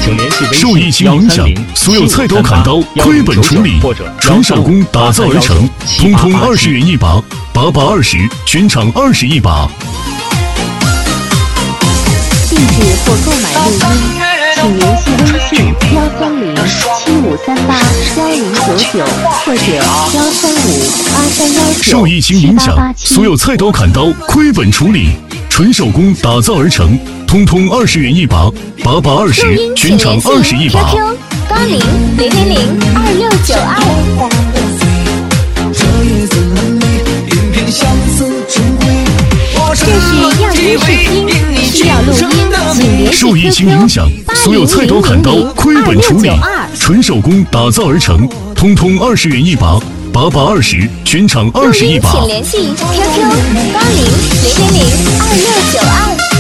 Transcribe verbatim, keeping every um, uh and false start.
受疫情影响，所有菜刀、砍刀亏本处理，纯手工打造而成，通通二十元一把，把把二十，全场二十一把。 定制或购买录音，请联系微信幺三零七五三八幺零九九或者幺三五八三幺九。 受疫情影响，所有菜刀、砍刀亏本处理，纯手工打造而成，通通二十元一把，把把二十，全场二十一把。 Q Q 八零零零零二六九二。这是样音试听，需要录音，请联系 Q Q 受疫情影响，所有菜刀、砍刀亏本处理，纯手工打造而成，通通二十元一把，把把二十，全场二十一把。 请联系 Q Q 八零零零零二六九二。